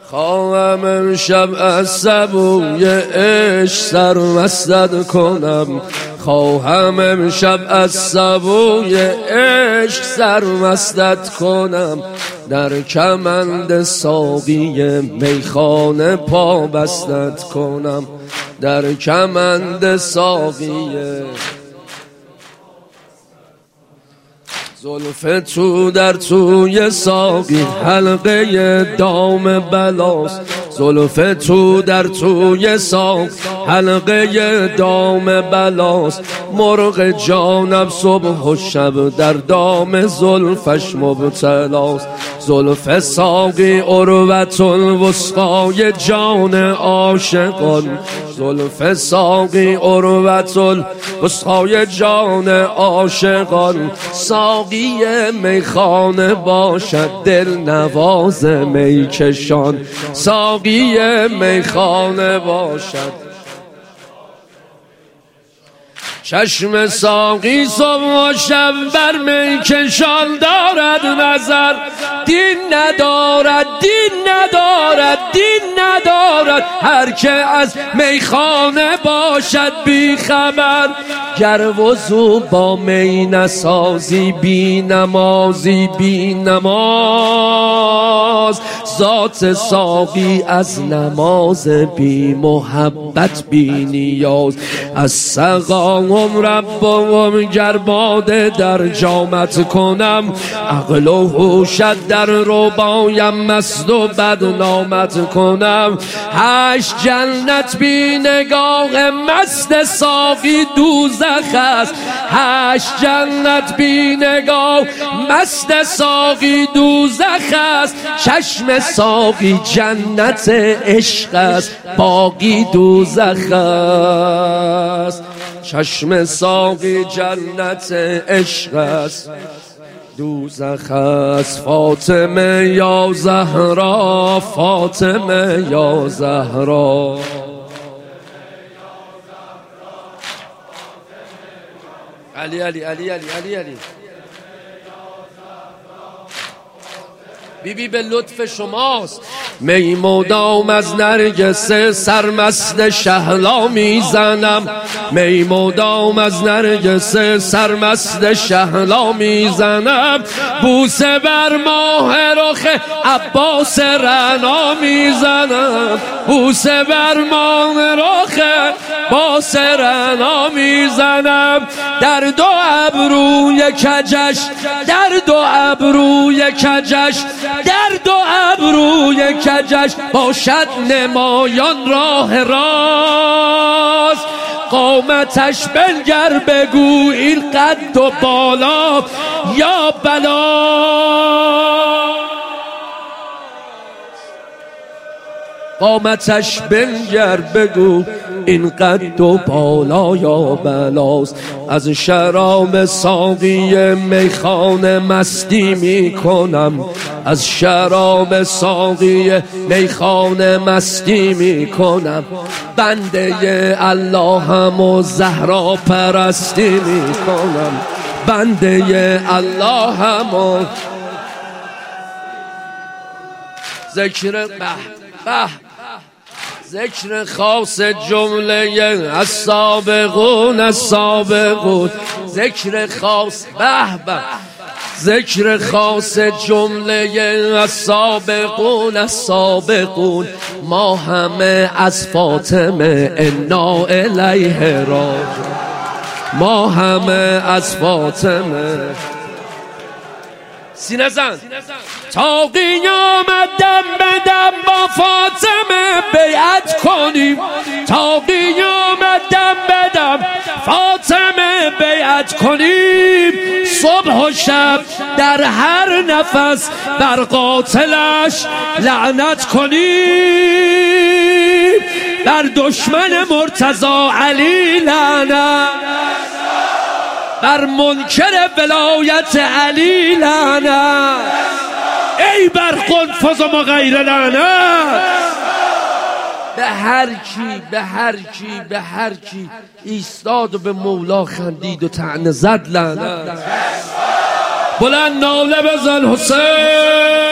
خواهم امشب از سبوی عشق سرمستت کنم، خواهم امشب از سبوی عشق سرمستت کنم، در کمند ساقی میخانه پا بستت کنم، در کمند ساقی زلف تو در توی ساقی حلقه دام بلاست، زلف تو در توی ساقی حلقه دام بلاست، مرغ جانم صبح و شب در دام زلفش مبتلاست، زلف ساقی عروة الوثقی جان عاشقان، زلف ساقی عروة الوثقی جان عاشقان، ساقی میخانه باشد دل نواز میکشان، ساقی میخانه باشد. چشم ساقی صبح و شب بر میکشان دارد نظر، دین ندارد، دین ندارد، دین ندارد، هر که از میخانه باشد بی خبر، گر وضو با می نسازی بی نمازی بی نماز، ذات ساقی از نماز بی محبت بی نیاز، از سقاهم ربهم گر باده در جامت کنم، عقل و هوشت در ربایم مست و بدنامت کنم، 8 جنت بی نگاه مست ساقی دوزخ است، 8 جنت بی نگاه مست ساقی دوزخ است، چشم ساقی جنت عشق است باقی دوزخ است، چشم ساقی جنت عشق است دوزخ است. فاطمه یا زهرا، فاطمه یا زهرا، علی علی علی علی علی علی بیبی به لطف شماست. می مدام از نرگس سرمست شهلا میزنم، می مدام از نرگس سرمست شهلا میزنم، بوسه بر ماه رخ عباس رعنا میزنم، بوسه بر ماه رخ عباس رعنا میزنم، در 2 ابروی کجش، در 2 ابروی کجش، در 2 ابروی کجش باشد نمایان راه راست، قامتش بنگر بگو این قد و بالا یا بلا، قامتش بنگر بگو این قد و بالا یا بلاست، از شراب ساقی میخانه مستی میکنم، از شراب ساقی میخانه مستی میکنم، بنده اللهم و زهرا پرستی میکنم، بنده اللهم و ذکر ذکر خاص جمله از سابقون، از سابقون ذکر خاص به ذکر خاص جمله از سابقون، از سابقون، ما همه از فاطمه انا الیه راجعون، ما همه از فاطمه. سینه زن تا قیامت دم به دم با فاطمه بیعت کنیم، تا قیامت دم به دم فاطمه بیعت کنیم، صبح و شب در هر نفس بر قاتلش لعنت کنیم، بر دشمن مرتضی علی لعنت، بر منکر ولایت علی لعنت، ای بر قنفذ و غیر لعنت، به هر کی به هر کی به هر کی ایستاد و به مولا خندید و طعنه زد لعنت. بلند ناله بزن حسین.